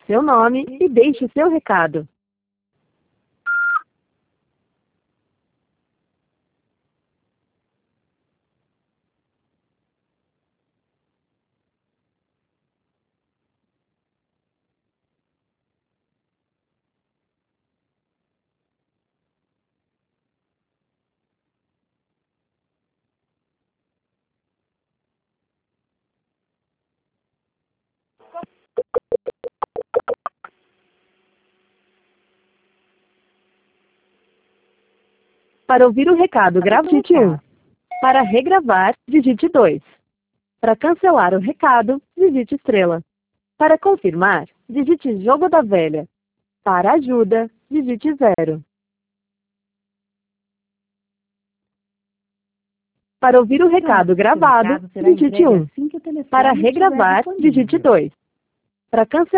seu nome e deixe seu recado. Para ouvir o recado, digite 1. Para regravar, digite 2. Para cancelar o recado, digite estrela. Para confirmar, digite jogo da velha. Para ajuda, digite 0. Para ouvir o recado gravado, digite 1. Para regravar, digite 2. Para cancelar